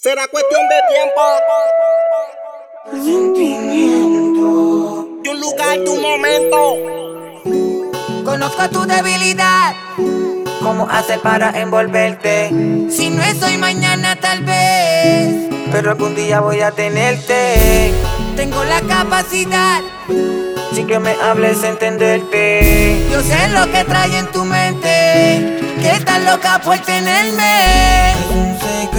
Será cuestión de tiempo, Sentimiento. de un lugar, de un momento. Conozco tu debilidad. ¿Cómo hacer para envolverte? Si no es hoy, mañana tal vez, pero algún día voy a tenerte. Tengo la capacidad, sin que me hables, entenderte. Yo sé lo que trae en tu mente, que estás loca por tenerme. Es un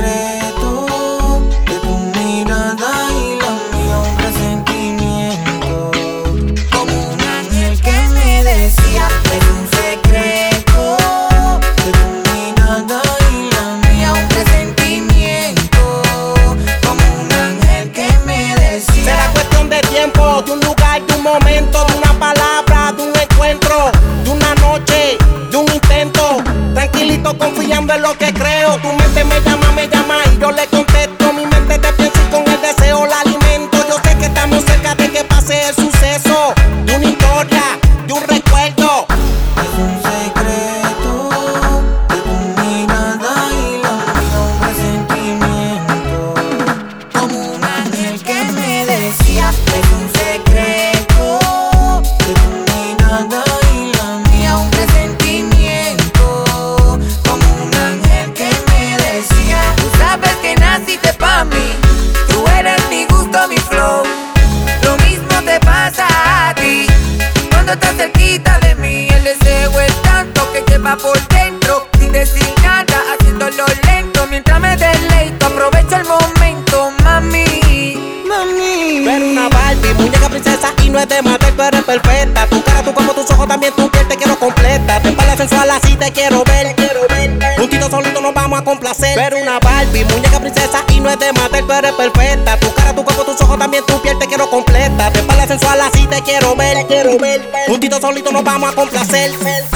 secreto de tu mirada y la mía, un presentimiento, como un ángel que me decía. Es un secreto de tu mirada y la mía, un presentimiento, como un ángel que me decía. Será cuestión de tiempo, de un lugar, de un momento, de una palabra, de un encuentro, de una noche, de un intento. Tranquilito, confiando en lo que creo. Tu mente me llama y yo le contesto. Mi mente te piensa y con el deseo la alimento. Yo sé que estamos cerca de que pase el suceso, de una historia, de un recuerdo. Es un secreto de tu mirada y la mía, un presentimiento, como un ángel que me decía. Es un secreto de tu mirada y la mía, un presentimiento, como un ángel que me decía. Tú sabes que naciste pa' mí, tú eres mi gusto, mi flow. Lo mismo te pasa a ti cuando estás cerquita de mí. El deseo es tanto que lleva por dentro, sin decir nada, haciéndolo lento. Mientras me deleito, aprovecho el momento, mami, mami. Pero una Barbie, muñeca princesa y no es de matar, tú eres perfecta. Tu cara, tu cuerpo, tus ojos, también tu piel te quiero completa. Te espalda sensual, así te quiero ver. Juntito solito nos vamos a complacer. Pero una Barbie, muñeca princesa y no es de matar, tú eres perfecta. Tu cara, tu cuerpo, tus ojos, también tu piel te quiero completa. Te espalda sensual, así te quiero ver. Juntito solito nos vamos a complacer.